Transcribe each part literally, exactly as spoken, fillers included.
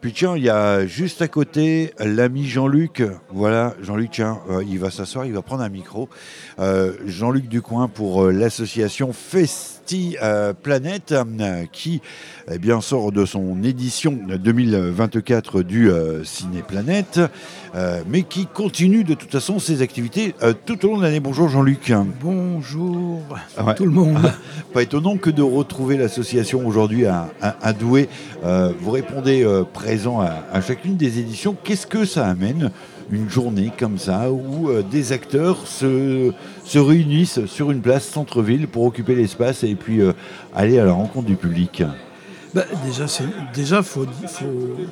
Puis tiens, il y a juste à côté l'ami Jean-Luc. Voilà, Jean-Luc, tiens, euh, il va s'asseoir, il va prendre un micro. Euh, Jean-Luc Ducoing pour euh, l'association Festi euh, Planète, euh, qui eh bien, sort de son édition deux mille vingt-quatre du euh, Ciné Planète, euh, mais qui continue de toute façon ses activités euh, tout au long de l'année. Bonjour Jean-Luc. Bonjour Ah ouais. tout le monde. Pas étonnant que de retrouver l'association aujourd'hui à, à, à Douai. Euh, vous répondez euh, présent à, à chacune des éditions. Qu'est-ce que ça amène, une journée comme ça, où euh, des acteurs se, se réunissent sur une place centre-ville pour occuper l'espace et puis euh, aller à la rencontre du public? Bah, déjà, c'est déjà faut, faut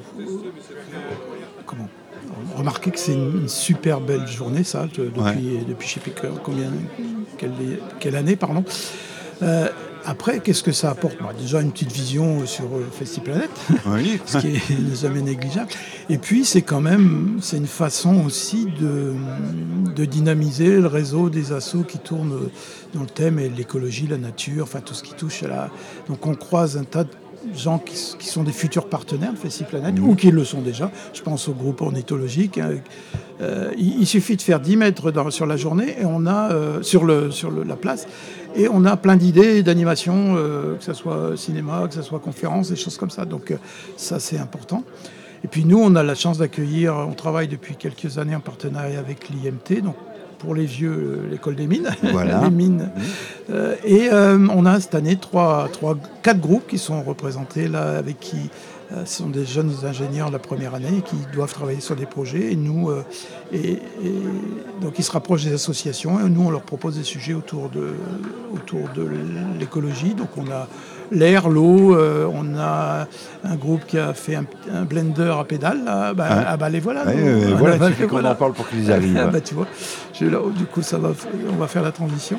comment remarquer que c'est une, une super belle journée, ça, de- depuis Ouais. depuis je sais plus que- combien quelle, quelle année, pardon. Euh, Après, qu'est-ce que ça apporte? Bah, déjà une petite vision sur euh, FestiPlanète, Oui. ce qui est ne jamais négligeable. Et puis c'est quand même c'est une façon aussi de, de dynamiser le réseau des assos qui tournent dans le thème et l'écologie, la nature, enfin tout ce qui touche à la. Donc on croise un tas de gens qui, s- qui sont des futurs partenaires de FestiPlanète Mmh. ou qui le sont déjà. Je pense au groupe ornithologique. hein. Euh, il, il suffit de faire dix mètres dans- sur la journée et on a euh, sur, le, sur le- la place et on a plein d'idées d'animation, euh, que ce soit cinéma, que ce soit conférence, des choses comme ça. Donc euh, ça c'est important. Et puis nous on a la chance d'accueillir, on travaille depuis quelques années en partenariat avec l'I M T, donc pour les vieux, euh, l'école des mines, Voilà. les mines. Mmh. Euh, et euh, on a cette année trois, trois, quatre groupes qui sont représentés là, avec qui euh, ce sont des jeunes ingénieurs de la première année qui doivent travailler sur des projets. Et nous, euh, et, et donc ils se rapprochent des associations et nous on leur propose des sujets autour de, autour de l'écologie. Donc on a l'air, l'eau, euh, on a un groupe qui a fait un, un blender à pédale. Là. Bah, Ouais. ah bah les voilà. Ouais, nous. euh, Ah, voilà, bah, il suffit qu'on voilà. en parle pour qu'ils arrivent. Ah, bah, tu vois, je- là, du coup ça va, on va faire la transition.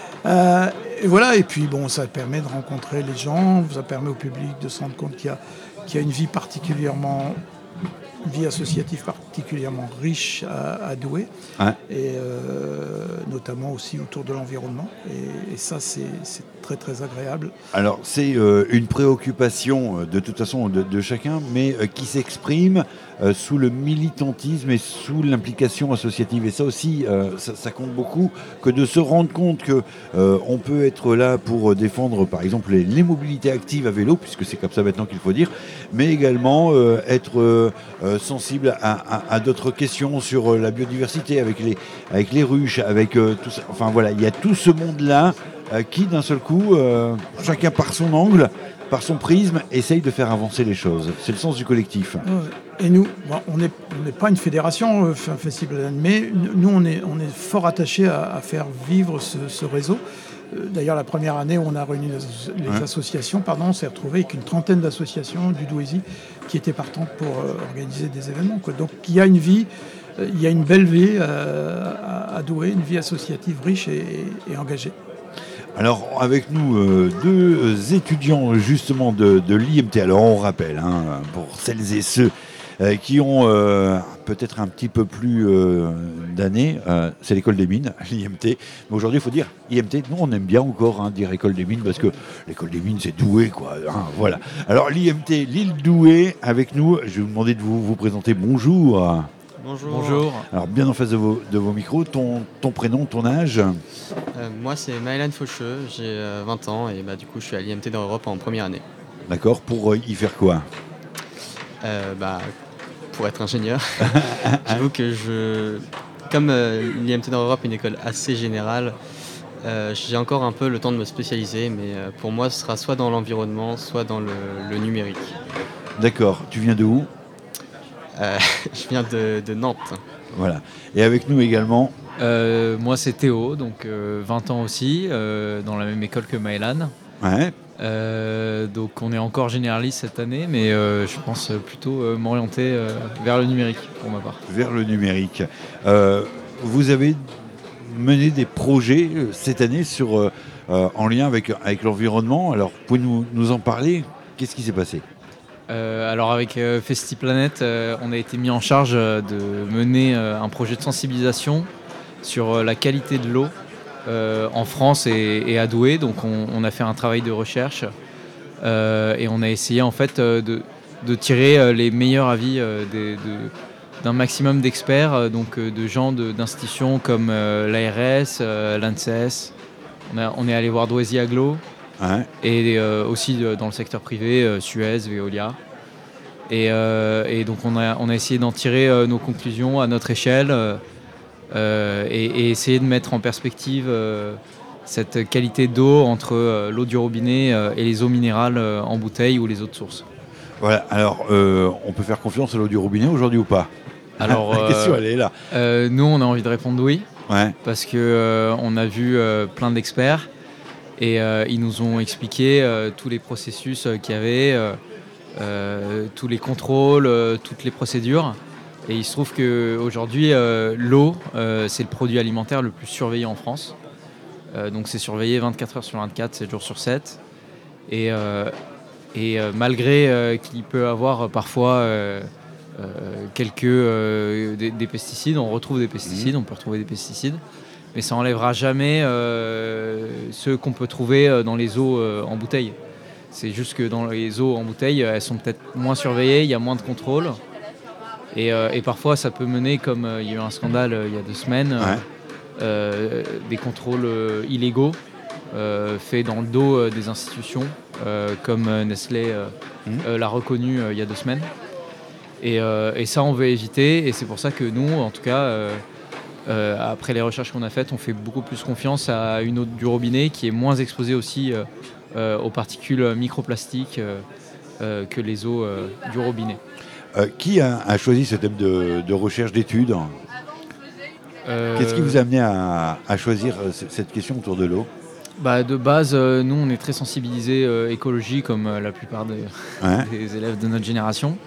Euh, et voilà, et puis bon, ça permet de rencontrer les gens, ça permet au public de se rendre compte qu'il y a, qu'il y a une vie particulièrement, une vie associative particulièrement riche à, à Douai, Ouais. et euh, notamment aussi autour de l'environnement. Et, et ça, c'est, c'est très très agréable. Alors, c'est euh, une préoccupation euh, de toute façon de, de chacun, mais euh, qui s'exprime euh, sous le militantisme et sous l'implication associative. Et ça aussi, euh, ça, ça compte beaucoup, que de se rendre compte que euh, on peut être là pour défendre, par exemple, les, les mobilités actives à vélo, puisque c'est comme ça maintenant qu'il faut dire, mais également euh, être euh, euh, sensible à, à- à d'autres questions sur euh, la biodiversité, avec les, avec les ruches, avec euh, tout ça. Enfin voilà, il y a tout ce monde-là euh, qui, d'un seul coup, euh, chacun par son angle, par son prisme, essaye de faire avancer les choses. C'est le sens du collectif. Ouais. Et nous, bon, on n'est on n'est pas une fédération, euh, enfin, Festival, mais nous, on est, on est fort attachés à, à faire vivre ce, ce réseau. Euh, D'ailleurs, la première année où on a réuni les, asso- les Ouais. associations, pardon, on s'est retrouvé avec une trentaine d'associations du Douaisis qui étaient partantes pour euh, organiser des événements, quoi. Donc, il y a une vie, euh, il y a une belle vie euh, à, à Douai, une vie associative riche et, et- et engagée. Alors, avec nous, euh, deux étudiants justement de, de l'I M T. Alors, on rappelle, hein, pour celles et ceux euh, qui ont euh, peut-être un petit peu plus euh, d'années, euh, c'est l'école des mines, l'I M T. Mais aujourd'hui, il faut dire I M T. Nous, on aime bien encore hein, dire école des mines parce que l'école des mines, c'est Douai, quoi. hein, voilà. Alors, l'I M T, l'île Douai, avec nous. Je vais vous demander de vous, vous présenter. Bonjour. Bonjour. Bonjour, Alors, bien en face de vos, de vos micros, ton, ton prénom, ton âge. Euh, moi c'est Maëlan Faucheux, j'ai euh, vingt ans et bah, du coup je suis à l'I M T d'Europe en première année. D'accord, pour euh, y faire quoi? Euh, bah, pour être ingénieur, j'avoue que je, comme euh, l'I M T d'Europe est une école assez générale, euh, j'ai encore un peu le temps de me spécialiser, mais euh, pour moi ce sera soit dans l'environnement, soit dans le, le numérique. D'accord, tu viens de où? Euh, je viens de, de Nantes. Voilà. Et avec nous également, Euh, moi c'est Théo, donc euh, vingt ans aussi, euh, dans la même école que Maëlan. ouais, Euh, donc on est encore généraliste cette année, mais euh, je pense plutôt euh, m'orienter euh, vers le numérique pour ma part. vers le numérique. Euh, vous avez mené des projets euh, cette année sur, euh, euh, en lien avec, avec l'environnement. Alors, pouvez-vous nous, nous en parler? Qu'est-ce qui s'est passé? Euh, alors avec euh, FestiPlanète, euh, on a été mis en charge euh, de mener euh, un projet de sensibilisation sur euh, la qualité de l'eau euh, en France et, et à Douai. Donc on, on a fait un travail de recherche euh, et on a essayé en fait euh, de, de tirer euh, les meilleurs avis euh, des, de, d'un maximum d'experts, euh, donc euh, de gens de, d'institutions comme euh, l'A R S, euh, l'ANSES. On, a, on est allé voir Douaisis Aglo, Ouais. et euh, aussi euh, dans le secteur privé, euh, Suez, Veolia. Et, euh, et donc on a, on a essayé d'en tirer euh, nos conclusions à notre échelle euh, euh, et, et essayer de mettre en perspective euh, cette qualité d'eau entre euh, l'eau du robinet euh, et les eaux minérales euh, en bouteille ou les eaux de source. Voilà, alors euh, on peut faire confiance à l'eau du robinet aujourd'hui ou pas? Alors, La question, euh, elle est là. euh, nous, on a envie de répondre oui, Ouais. parce qu'on euh, a vu euh, plein d'experts et euh, ils nous ont expliqué euh, tous les processus euh, qu'il y avait, euh, euh, tous les contrôles, euh, toutes les procédures. Et il se trouve qu'aujourd'hui, euh, l'eau, euh, c'est le produit alimentaire le plus surveillé en France. Euh, donc c'est surveillé vingt-quatre heures sur vingt-quatre, sept jours sur sept. Et, euh, et euh, malgré euh, qu'il peut avoir euh, parfois euh, euh, quelques euh, des, des pesticides, on retrouve des pesticides, Mmh. on peut retrouver des pesticides, mais ça n'enlèvera jamais euh, ceux qu'on peut trouver euh, dans les eaux euh, en bouteille. C'est juste que dans les eaux en bouteille, elles sont peut-être moins surveillées, il y a moins de contrôle. Et, euh, et parfois, ça peut mener, comme euh, il y a eu un scandale euh, il y a deux semaines, euh, Ouais. euh, des contrôles euh, illégaux euh, faits dans le dos euh, des institutions, euh, comme euh, Nestlé euh, Mmh. euh, l'a reconnu euh, il y a deux semaines. Et, euh, et ça, on veut éviter. Et c'est pour ça que nous, en tout cas, euh, euh, après les recherches qu'on a faites, on fait beaucoup plus confiance à une eau du robinet qui est moins exposée aussi euh, euh, aux particules microplastiques euh, euh, que les eaux euh, du robinet. Euh, qui a, a choisi ce thème de, de recherche d'études? Euh, Qu'est-ce qui vous a amené à, à choisir euh, c- cette question autour de l'eau? Bah, de base, euh, nous, on est très sensibilisés euh, écologie, comme euh, la plupart des, Ouais. des élèves de notre génération.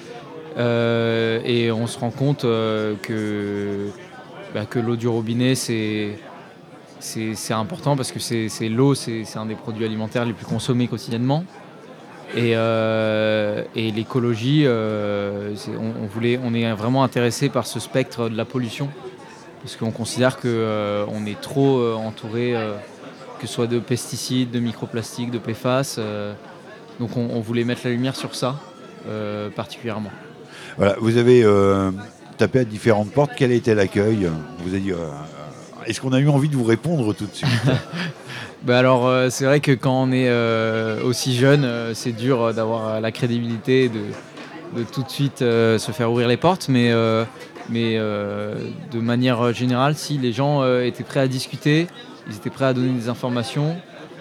Euh, et on se rend compte euh, que, bah, que l'eau du robinet, c'est, c'est, c'est important parce que c'est, c'est l'eau, c'est, c'est un des produits alimentaires les plus consommés quotidiennement. Et, euh, et l'écologie, euh, c'est- on, on voulait, on est vraiment intéressé par ce spectre de la pollution parce qu'on considère qu'on est trop euh, entouré, euh, que ce soit de pesticides, de microplastiques, de P F A S. euh, donc on, on voulait mettre la lumière sur ça euh, particulièrement. Voilà, vous avez euh, tapé à différentes portes. Quel a été l'accueil? Vous avez dit, euh, est-ce qu'on a eu envie de vous répondre tout de suite? Bah alors euh, c'est vrai que quand on est euh, aussi jeune, euh, c'est dur euh, d'avoir euh, la crédibilité de, de tout de suite euh, se faire ouvrir les portes, mais, euh, mais euh, de manière générale, si les gens euh, étaient prêts à discuter, ils étaient prêts à donner des informations.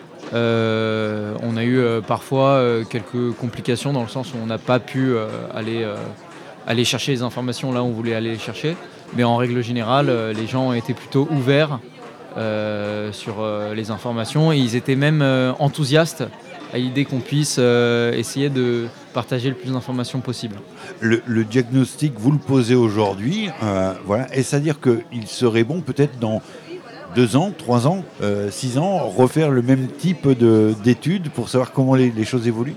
Euh, on a eu euh, parfois euh, quelques complications dans le sens où on n'a pas pu euh, aller, euh, aller chercher les informations là où on voulait aller les chercher, mais en règle générale, euh, les gens étaient plutôt ouverts euh, sur euh, les informations et ils étaient même euh, enthousiastes à l'idée qu'on puisse euh, essayer de partager le plus d'informations possible. Le, le diagnostic, vous le posez aujourd'hui, euh, voilà, et c'est-à-dire qu'il serait bon peut-être dans deux ans, trois ans, euh, six ans, refaire le même type de, d'études pour savoir comment les, les choses évoluent?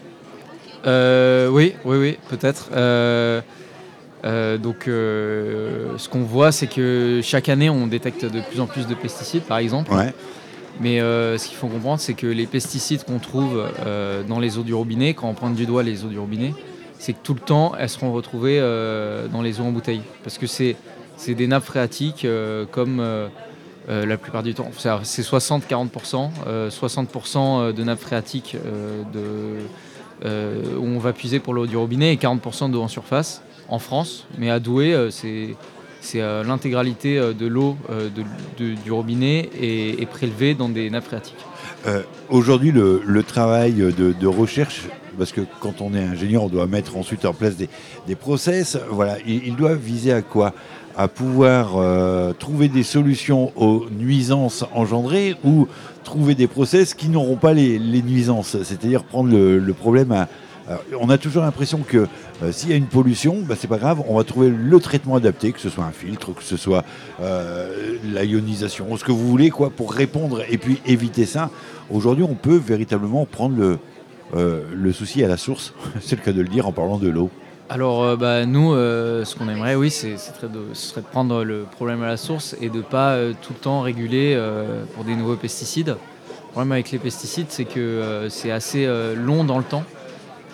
Euh, oui, oui, oui, peut-être. Euh, euh, donc, euh, ce qu'on voit, c'est que chaque année, on détecte de plus en plus de pesticides, par exemple. Ouais. Mais euh, ce qu'il faut comprendre, c'est que les pesticides qu'on trouve euh, dans les eaux du robinet, quand on pointe du doigt les eaux du robinet, c'est que tout le temps, elles seront retrouvées euh, dans les eaux en bouteille. Parce que c'est, c'est des nappes phréatiques euh, comme euh, euh, la plupart du temps. C'est, c'est soixante à quarante pour cent, euh, soixante pour cent de nappes phréatiques euh, de, euh, où on va puiser pour l'eau du robinet et quarante pour cent d'eau en surface en France. Mais à Douai, euh, c'est... C'est euh, l'intégralité euh, de l'eau euh, de, de, du robinet est, est prélevée dans des nappes phréatiques. Euh, aujourd'hui, le, le travail de, de recherche, parce que quand on est ingénieur, on doit mettre ensuite en place des, des process, voilà, il, il doit viser à quoi? À pouvoir euh, trouver des solutions aux nuisances engendrées ou trouver des process qui n'auront pas les, les nuisances, c'est-à-dire prendre le, le problème à... Alors, on a toujours l'impression que euh, s'il y a une pollution, bah, c'est pas grave, on va trouver le traitement adapté, que ce soit un filtre, que ce soit euh, la ionisation, ce que vous voulez, quoi, pour répondre et puis éviter ça. Aujourd'hui, on peut véritablement prendre le, euh, le souci à la source, c'est le cas de le dire en parlant de l'eau. Alors, euh, bah, nous, euh, ce qu'on aimerait, oui, c'est, c'est très de, ce serait de prendre le problème à la source et de ne pas euh, tout le temps réguler euh, pour des nouveaux pesticides. Le problème avec les pesticides, c'est que euh, c'est assez euh, long dans le temps.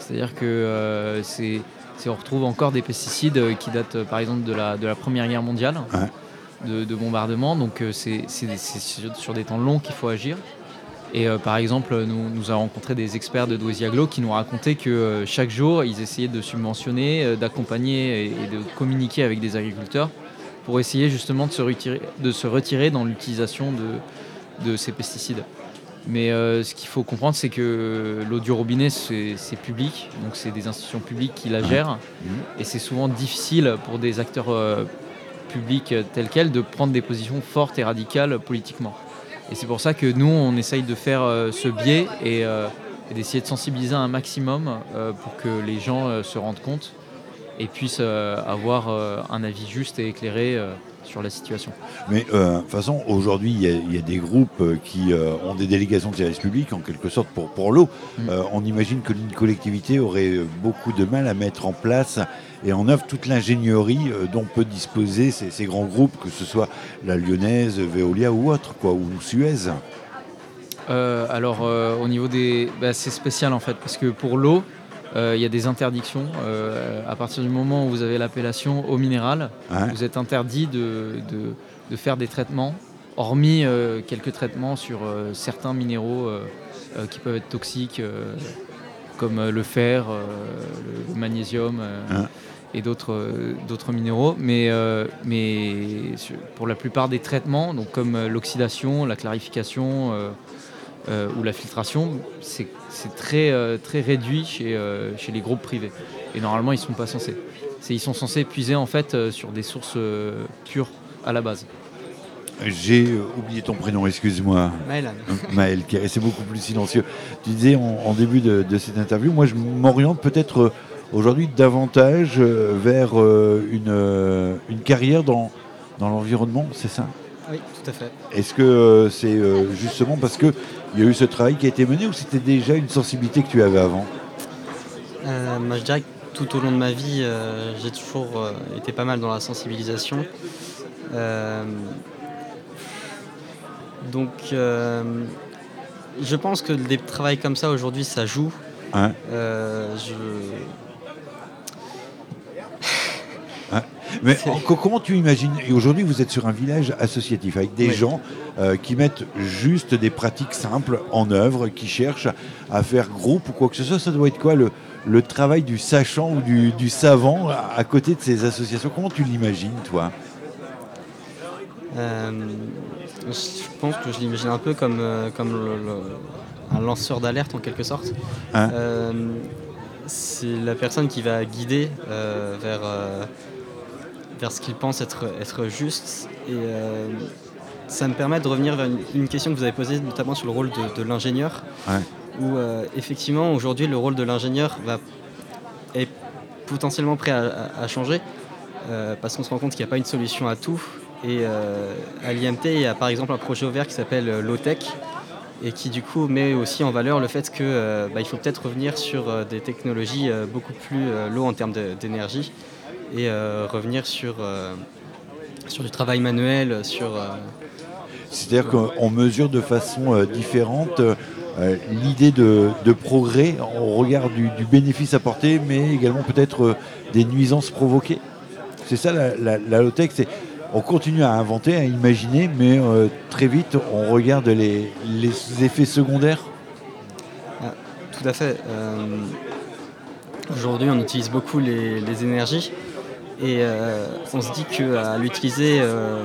C'est-à-dire que euh, c'est, c'est, on retrouve encore des pesticides qui datent euh, par exemple de la, de la Première Guerre mondiale, ouais. de, de bombardements. Donc euh, c'est, c'est, c'est sur, sur des temps longs qu'il faut agir. Et euh, par exemple, nous, nous avons rencontré des experts de Douaisis-Aglo qui nous racontaient que euh, chaque jour, ils essayaient de subventionner, euh, d'accompagner et, et de communiquer avec des agriculteurs pour essayer justement de se retirer, de se retirer dans l'utilisation de, de ces pesticides. Mais euh, ce qu'il faut comprendre, c'est que l'eau du robinet, c'est, c'est public, donc c'est des institutions publiques qui la gèrent. Mmh. Et c'est souvent difficile pour des acteurs euh, publics tels quels de prendre des positions fortes et radicales politiquement. Et c'est pour ça que nous, on essaye de faire euh, ce biais et, euh, et d'essayer de sensibiliser un maximum euh, pour que les gens euh, se rendent compte et puissent euh, avoir euh, un avis juste et éclairé euh, sur la situation. Mais euh, de toute façon, aujourd'hui, il y, y a des groupes qui euh, ont des délégations de service public, en quelque sorte, pour, pour l'eau. Mmh. Euh, on imagine que une collectivité aurait beaucoup de mal à mettre en place et en œuvre toute l'ingénierie euh, dont peut disposer ces, ces grands groupes, que ce soit la Lyonnaise, Veolia ou autre, quoi, ou Suez. Euh, alors, euh, au niveau des... Bah, c'est spécial, en fait, parce que pour l'eau, il euh, y a des interdictions. Euh, à partir du moment où vous avez l'appellation eau minérale, ouais. vous êtes interdit de, de, de faire des traitements, hormis euh, quelques traitements sur euh, certains minéraux euh, euh, qui peuvent être toxiques, euh, comme euh, le fer, euh, le magnésium euh, ouais. et d'autres, euh, d'autres minéraux. Mais, euh, mais pour la plupart des traitements, donc comme euh, l'oxydation, la clarification, euh, Euh, ou la filtration, c'est, c'est très, euh, très réduit chez, euh, chez les groupes privés. Et normalement, ils ne sont pas censés. C'est, ils sont censés puiser en fait, euh, sur des sources euh, pures à la base. J'ai euh, oublié ton prénom, excuse-moi. Maël. Maël, qui est resté beaucoup plus silencieux. Tu disais en, en début de, de cette interview, moi je m'oriente peut-être euh, aujourd'hui davantage euh, vers euh, une, euh, une carrière dans, dans l'environnement, c'est ça ? Oui, tout à fait. Est-ce que euh, c'est euh, justement parce qu'il y a eu ce travail qui a été mené ou c'était déjà une sensibilité que tu avais avant ? euh, Moi, je dirais que tout au long de ma vie, euh, j'ai toujours euh, été pas mal dans la sensibilisation. Euh, donc, euh, je pense que des travails comme ça, aujourd'hui, ça joue. Ouais. Euh, je... Mais en, comment tu imagines, et aujourd'hui vous êtes sur un village associatif avec des oui. gens euh, qui mettent juste des pratiques simples en œuvre, qui cherchent à faire groupe ou quoi que ce soit, ça doit être quoi le, le travail du sachant ou du, du savant à, à côté de ces associations? Comment tu l'imagines toi? euh, Je pense que je l'imagine un peu comme, euh, comme le, le, un lanceur d'alerte en quelque sorte. Hein euh, c'est la personne qui va guider euh, vers... Euh, vers ce qu'il pense être, être juste. Et euh, ça me permet de revenir vers une, une question que vous avez posée, notamment sur le rôle de, de l'ingénieur, ouais. où euh, effectivement, aujourd'hui, le rôle de l'ingénieur va, est potentiellement prêt à, à, à changer, euh, parce qu'on se rend compte qu'il n'y a pas une solution à tout. Et euh, à l'I M T, il y a par exemple un projet ouvert qui s'appelle euh, Low-Tech, et qui du coup met aussi en valeur le fait qu'il euh, bah, faut peut-être revenir sur euh, des technologies euh, beaucoup plus euh, low en termes de, d'énergie, et euh, revenir sur, euh, sur du travail manuel, sur... Euh, C'est-à-dire qu'on mesure de façon euh, différente euh, l'idée de, de progrès au regard du, du bénéfice apporté, mais également peut-être euh, des nuisances provoquées. C'est ça la, la, la low-tech, c'est on continue à inventer, à imaginer, mais euh, très vite on regarde les, les effets secondaires. Ah, tout à fait. Euh, aujourd'hui on utilise beaucoup les, les énergies. Et euh, on se dit qu'à l'utiliser euh,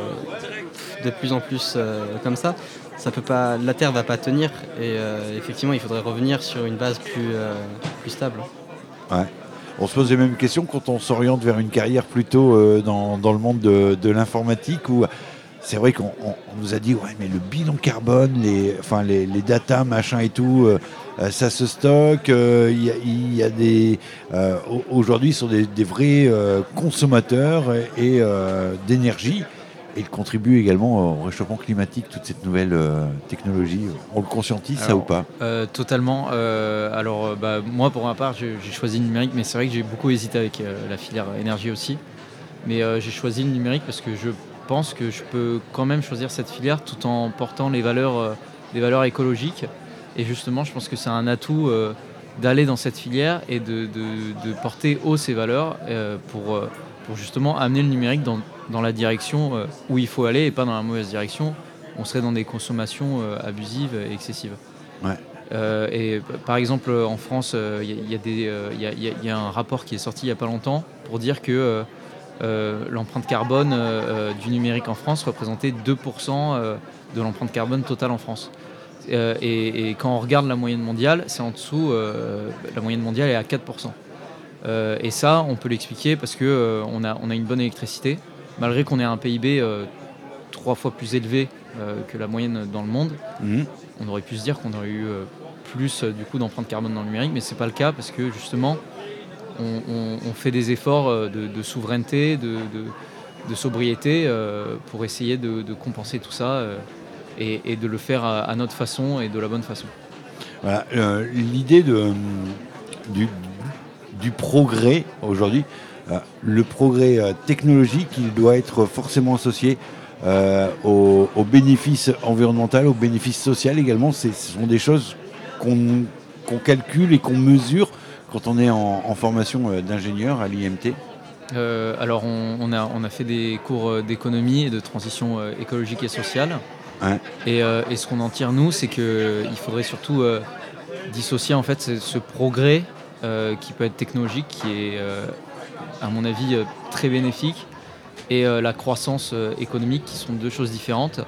de plus en plus euh, comme ça, ça peut pas, la Terre ne va pas tenir. Et euh, effectivement, il faudrait revenir sur une base plus, euh, plus stable. Ouais. On se pose les mêmes questions quand on s'oriente vers une carrière plutôt euh, dans, dans le monde de, de l'informatique où c'est vrai qu'on on, on nous a dit ouais mais le bilan carbone, les, enfin les, les data machin et tout, euh, ça se stocke. Il euh, y, y a des euh, aujourd'hui sont des, des vrais euh, consommateurs et euh, d'énergie et ils contribuent également au réchauffement climatique. Toute cette nouvelle euh, technologie, on le conscientise alors, ça ou pas? euh, Totalement. Euh, alors bah, moi pour ma part j'ai, j'ai choisi le numérique, mais c'est vrai que j'ai beaucoup hésité avec euh, la filière énergie aussi. Mais euh, j'ai choisi le numérique parce que je Je pense que je peux quand même choisir cette filière tout en portant les valeurs, euh, les valeurs écologiques. Et justement, je pense que c'est un atout euh, d'aller dans cette filière et de, de, de porter haut ces valeurs euh, pour, euh, pour justement amener le numérique dans, dans la direction euh, où il faut aller et pas dans la mauvaise direction. On serait dans des consommations euh, abusives et excessives. Ouais. Euh, et par exemple, en France, il euh, y, y, euh, y, y, y a un rapport qui est sorti il n'y a pas longtemps pour dire que euh, euh, l'empreinte carbone euh, du numérique en France représentait deux pour cent euh, de l'empreinte carbone totale en France. Euh, et, et quand on regarde la moyenne mondiale, c'est en dessous, euh, la moyenne mondiale est à quatre pour cent. Euh, et ça, on peut l'expliquer parce qu'on euh, a, on a une bonne électricité, malgré qu'on ait un P I B euh, trois fois plus élevé euh, que la moyenne dans le monde. Mmh. On aurait pu se dire qu'on aurait eu euh, plus euh, du coup d'empreinte carbone dans le numérique, mais c'est pas le cas parce que justement, on, on, on fait des efforts de, de souveraineté, de, de, de sobriété euh, pour essayer de, de compenser tout ça. Euh, Et, et de le faire à, à notre façon et de la bonne façon. Voilà, euh, l'idée de, du, du progrès aujourd'hui, euh, le progrès euh, technologique, il doit être forcément associé euh, aux, aux bénéfices environnementaux, aux bénéfices sociaux également. C'est, ce sont des choses qu'on, qu'on calcule et qu'on mesure quand on est en, en formation euh, d'ingénieur à l'I M T. Euh, alors on, on, a, on a fait des cours d'économie et de transition euh, écologique et sociale. Ouais. Et, euh, et ce qu'on en tire, nous, c'est qu'il faudrait surtout euh, dissocier en fait, ce, ce progrès euh, qui peut être technologique, qui est, euh, à mon avis, euh, très bénéfique, et euh, la croissance euh, économique, qui sont deux choses différentes.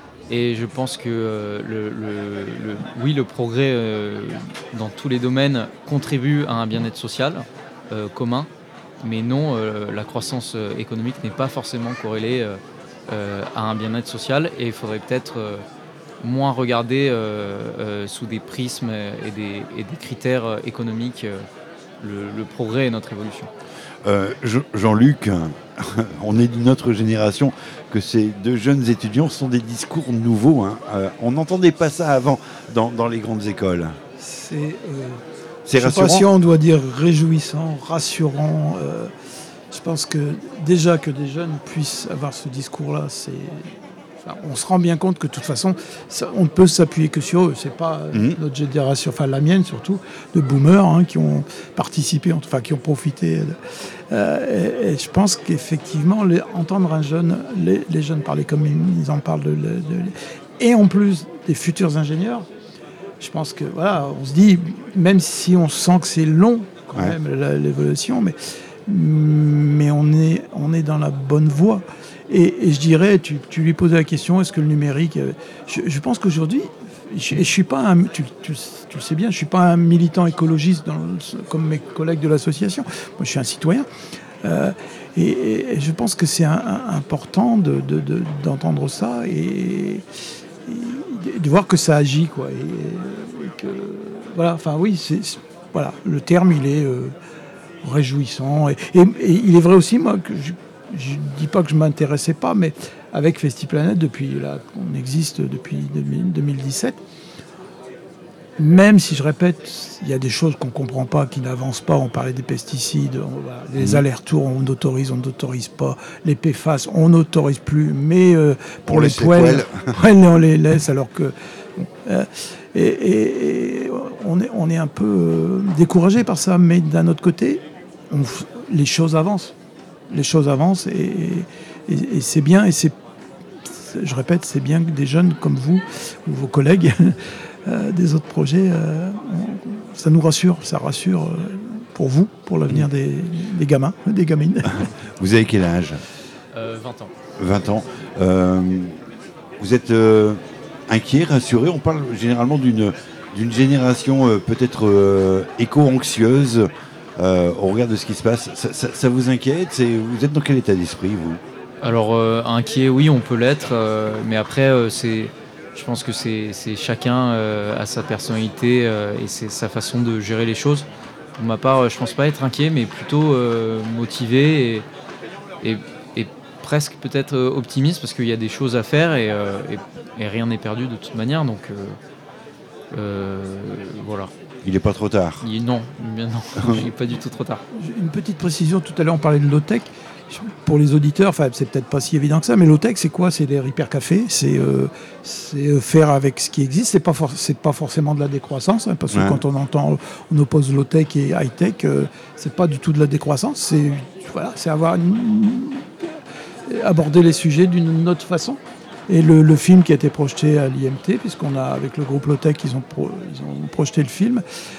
Et je pense que, euh, le, le, le, oui, le progrès euh, dans tous les domaines contribue à un bien-être social euh, commun, mais non, euh, la croissance économique n'est pas forcément corrélée euh, Euh, à un bien-être social, et il faudrait peut-être euh, moins regarder euh, euh, sous des prismes et des, et des critères économiques euh, le, le progrès et notre évolution. Euh, Jean-Luc, on est d'une autre génération que ces deux jeunes étudiants. Ce sont des discours nouveaux. Hein. Euh, on n'entendait pas ça avant dans, dans les grandes écoles. C'est, euh, C'est je rassurant. sais pas si on doit dire réjouissant, rassurant. Euh, Je pense que déjà que des jeunes puissent avoir ce discours-là, c'est... Enfin, on se rend bien compte que de toute façon, ça, on ne peut s'appuyer que sur eux. C'est pas mmh. notre génération, enfin la mienne surtout, de boomers hein, qui ont participé, enfin qui ont profité. De, euh, et, et je pense qu'effectivement, les, entendre un jeune, les, les jeunes parler comme ils en parlent, de, de, de, et en plus des futurs ingénieurs, je pense que voilà, on se dit, même si on sent que c'est long quand ouais. même la, l'évolution, mais mais on est, on est dans la bonne voie. Et, et je dirais, tu, tu lui posais la question, est-ce que le numérique... Je, je pense qu'aujourd'hui, je, je suis pas un, tu, tu, tu le sais bien, je ne suis pas un militant écologiste dans, comme mes collègues de l'association. Moi, je suis un citoyen. Euh, et, et je pense que c'est un, un, important de, de, de, d'entendre ça et, et de voir que ça agit, quoi. Et, et que, voilà, enfin oui, c'est, c'est, voilà, le terme, il est... Euh, réjouissant. Et, et, et il est vrai aussi, moi, que je ne dis pas que je ne m'intéressais pas, mais avec FestiPlanète, depuis là, on existe depuis deux mille dix-sept, même si je répète, il y a des choses qu'on ne comprend pas, qui n'avancent pas. On parlait des pesticides, on, voilà, les mmh. allers-retours, on autorise, on n'autorise pas. Les P F A S, on n'autorise plus, mais euh, pour, pour les poêles, on les laisse alors que... Euh, et, et, et on, est, on est un peu euh, découragé par ça, mais d'un autre côté, on, les choses avancent. Les choses avancent et, et, et c'est bien. Et c'est, je répète, c'est bien que des jeunes comme vous ou vos collègues euh, des autres projets, euh, on, ça nous rassure. Ça rassure euh, pour vous, pour l'avenir des, des gamins, des gamines. Vous avez quel âge ? euh, vingt ans. vingt ans. Euh, vous êtes euh, inquiet, rassuré ? On parle généralement d'une, d'une génération euh, peut-être euh, éco-anxieuse. Euh, au regard de ce qui se passe, ça, ça, ça vous inquiète ? C'est, vous êtes dans quel état d'esprit, vous ? Alors, euh, inquiet, oui, on peut l'être, euh, mais après, euh, c'est, je pense que c'est, c'est chacun euh, a sa personnalité euh, et c'est sa façon de gérer les choses. Pour ma part, je pense pas être inquiet, mais plutôt euh, motivé et, et, et presque peut-être optimiste parce qu'il y a des choses à faire et, euh, et, et rien n'est perdu de toute manière, donc euh, euh, voilà. Il n'est pas trop tard. Il, non, bien non, il n'est pas du tout trop tard. Une petite précision, tout à l'heure on parlait de low-tech. pour les auditeurs, enfin, c'est peut-être pas si évident que ça, mais low-tech, c'est quoi? C'est des Repair Café, c'est euh, c'est faire avec ce qui existe. C'est pas for- c'est pas forcément de la décroissance, hein, parce que Ouais. quand on entend, on oppose low-tech et high-tech, euh, c'est pas du tout de la décroissance. C'est voilà, c'est avoir une- aborder les sujets d'une autre façon. Et le, le film qui a été projeté à l'I M T, puisqu'on a avec le groupe Low-Tech, ils ont, pro- ils ont projeté le film,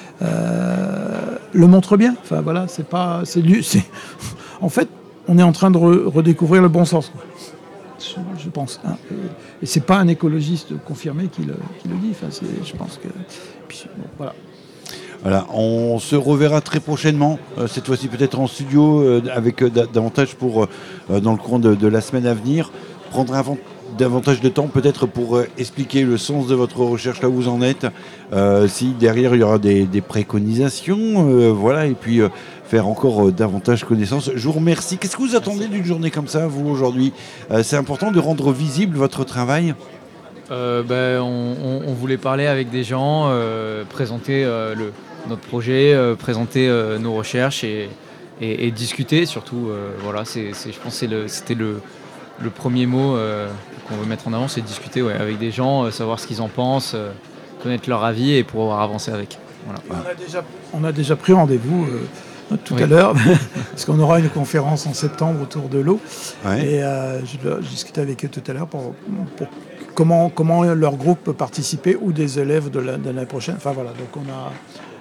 euh, le montre bien. Enfin voilà, c'est pas, c'est du, c'est, en fait, on est en train de re- redécouvrir le bon sens, quoi. Je, je pense. Hein. Et c'est pas un écologiste confirmé qui le, qui le dit. Enfin, c'est, je pense que. Puis, bon, voilà. Voilà, on se reverra très prochainement, euh, cette fois-ci peut-être en studio, euh, avec euh, da- davantage pour, euh, dans le courant de, de la semaine à venir, prendre avant- davantage de temps peut-être pour euh, expliquer le sens de votre recherche, là où vous en êtes, euh, si derrière il y aura des, des préconisations, euh, voilà, et puis euh, faire encore euh, davantage connaissance. Je vous remercie. Qu'est-ce que vous attendez d'une journée comme ça, vous, aujourd'hui? Euh, C'est important de rendre visible votre travail? Euh, ben, on, on- on voulait parler avec des gens, euh, présenter euh, le, notre projet, euh, présenter euh, nos recherches et, et- et discuter surtout. euh, voilà, c'est, c'est- je pense que c'est le- c'était le, le premier mot euh, qu'on veut mettre en avant, c'est discuter ouais, avec des gens, euh, savoir ce qu'ils en pensent, euh, connaître leur avis et pouvoir avancer avec. Voilà. On a déjà, on a déjà pris rendez-vous euh, tout Oui. à l'heure, parce qu'on aura une conférence en septembre autour de l'eau. Ouais. Et euh, je, je discutais avec eux tout à l'heure pour, pour comment, comment leur groupe peut participer ou des élèves de, la- de l'année prochaine. Enfin voilà, donc on a,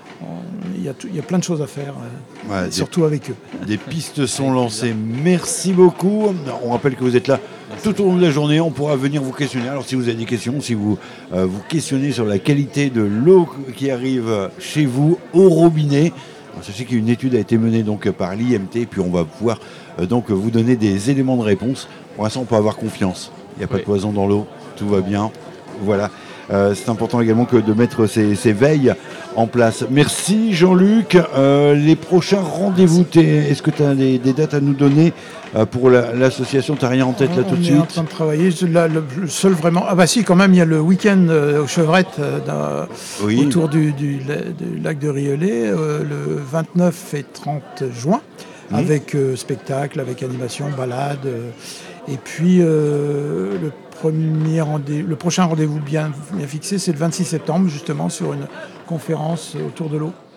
on- il y a, tout- il y a plein de choses à faire, euh, Ouais, et des- surtout avec eux. Des pistes sont lancées. Merci beaucoup. On rappelle que vous êtes là tout au long de la journée. On pourra venir vous questionner. Alors si vous avez des questions, si vous euh, vous questionnez sur la qualité de l'eau qui arrive chez vous au robinet, sachez qu'une étude a été menée donc par l'I M T, et puis on va pouvoir euh, donc vous donner des éléments de réponse. Pour l'instant, on peut avoir confiance. Il n'y a pas Oui. de poison dans l'eau. Tout va bien. Voilà. Euh, c'est important également que de mettre ces, ces veilles en place. Merci Jean-Luc. Euh, les prochains rendez-vous, t'es- est-ce que tu as des, des dates à nous donner euh, pour la- l'association? Tu n'as rien en tête là on tout de est en suite? train de travailler. Je- là, le, le seul vraiment. Ah bah si, quand même, il y a le week-end euh, aux Chevrettes euh, dans- Oui. autour du, du la- du lac de Rielet, euh, le vingt-neuf et trente juin, Mhm. avec euh, spectacle, avec animation, balade. euh, et puis euh, le premier rendez- le prochain rendez-vous bien, bien fixé, c'est le vingt-six septembre, justement, sur une conférence autour de l'eau.